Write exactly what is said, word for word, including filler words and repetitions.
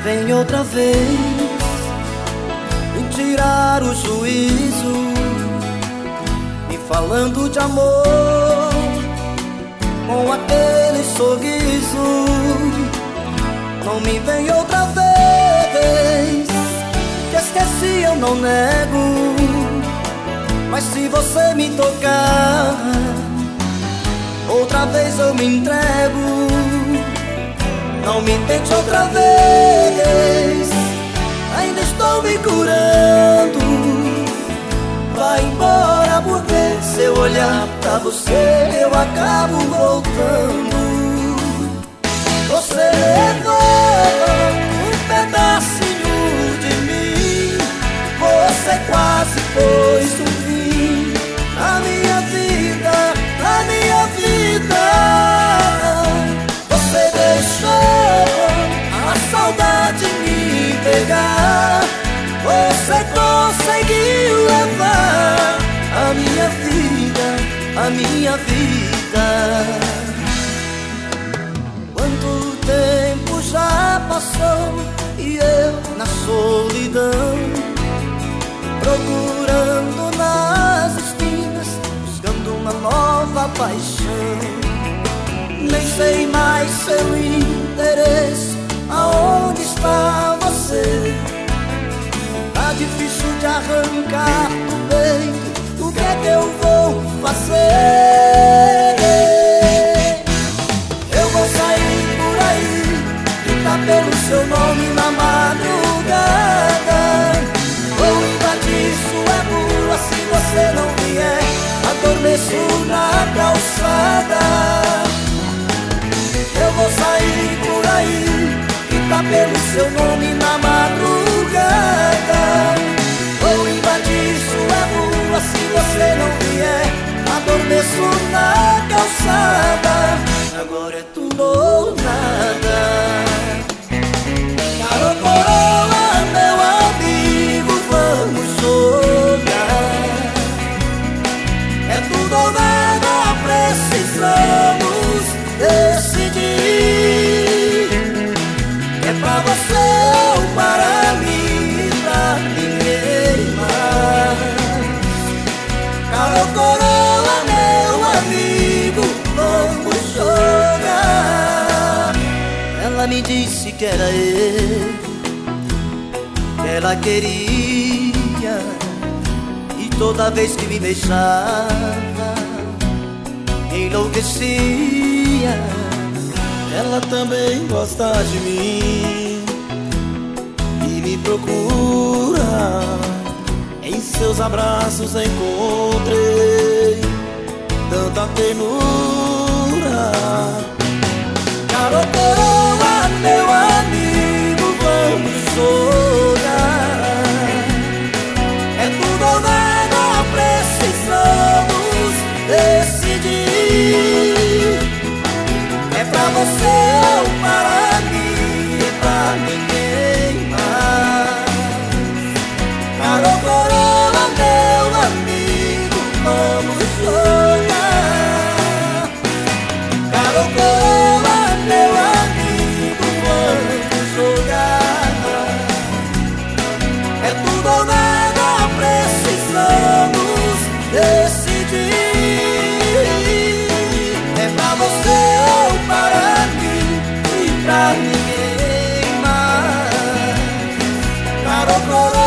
vem outra vez me tirar o juízo, me falando de amor com aquele sorriso. Não me vem outra vez, que esqueci eu não nego, mas se você me tocar outra vez eu me entrego. Não me tente outra vez, ainda estou me curando. Vai embora porque se eu olhar pra você eu acabo voltando. Você levou um pedacinho de mim, você quase pôs um fim na minha vida, na minha vida. Você deixou a saudade me pegar, você conseguiu levar a minha vida, a minha vida. Quanto tempo já passou e eu na solidão, procurando nas esquinas, buscando uma nova paixão. Nem sei mais seu interesse, aonde está você? Tá difícil de arrancar do peito, o que é que eu vou fazer? Eu vou sair por aí, gritar pelo seu nome na madrugada. Vou invadir sua rua se você não vier, adormeço na calçada. Eu vou sair por aí, gritar pelo seu nome na madrugada. Vou invadir sua rua se você não vier, adormeço na calçada. Agora é tudo ou nada. Caro coroa, meu amigo, vamos jogar. É tudo ou nada, precisamos decidir. É pra você ou para mim, pra ninguém mais. Caro coroa, meu amigo, vamos jogar. Ela me disse que era eu que ela queria, e toda vez que me beijava enlouquecia. Ela também gosta de mim e me procura. Em seus abraços encontrei tanta ternura. Caro coroa, meu amigo, vamos jogar. É tudo ou nada, precisamos decidir. É pra você ou para mim, é pra ninguém mais. Caro coroa, meu amigo, vamos jogar. Caro coroa, meu amigo, vamos jogar. É tudo ou nada, precisamos decidir. É pra você ou para mim e pra ninguém mais. Caro coroa,